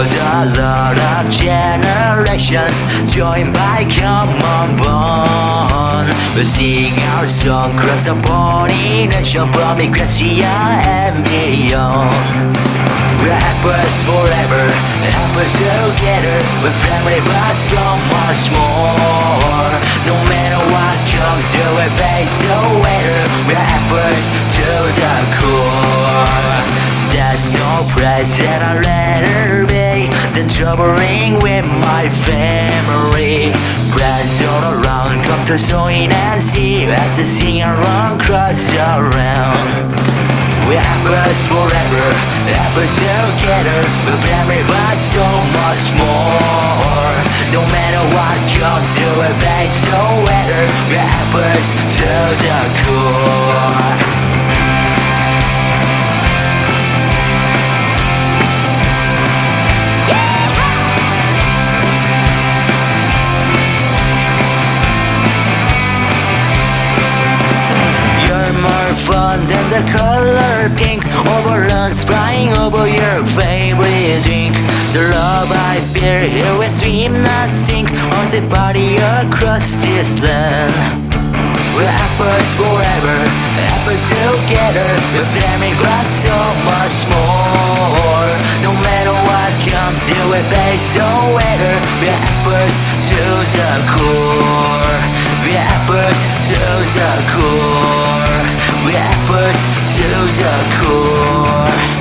a lot of generations joined by common bond. We sing our song across the pollination from Ecclesia and beyond. We're happers forever, happers together. We're family but so much more. No matter what comes your way, face the weather. We're happers to the core. There's no place that I'd rather be than traveling with my family. Friends all around, come to join and see as the sing around, cross around. We're happers forever, happers together. We're family but so much more. No matter what comes to a face the weather. We're happers to the core. More fun than the color pink, overruns flying over your favorite drink. The love I bear here we stream not sink on the body across this land. We're happers forever, happers together. We're family but so much more. No matter what comes here we face the weather. We're happers to the core. We're happers to the core. We're happers to the core.